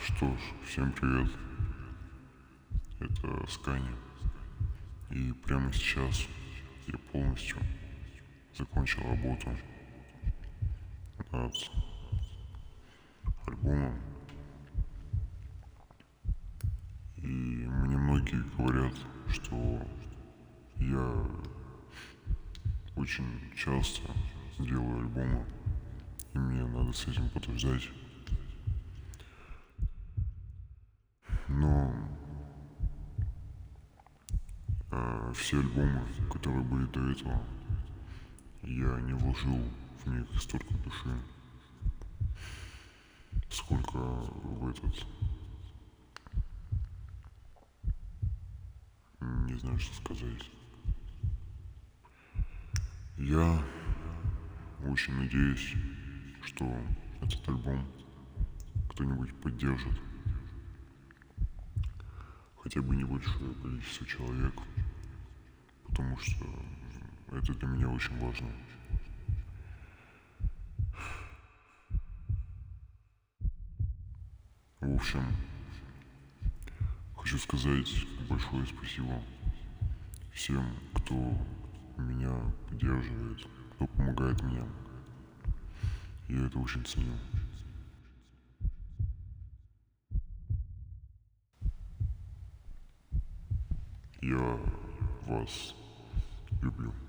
Что ж, всем привет. Это Скани. И прямо сейчас я полностью закончил работу над альбомом. И мне многие говорят, что я очень часто делаю альбомы, и мне надо с этим подождать. Но все альбомы, которые были до этого, я не вложил в них столько души, сколько в этот. Не знаю, что сказать. Я очень надеюсь, что этот альбом кто-нибудь поддержит. Хотя бы небольшое количество человек, потому что это для меня очень важно. В общем, хочу сказать большое спасибо всем, кто меня поддерживает, кто помогает мне. Я это очень ценю. Я вас люблю.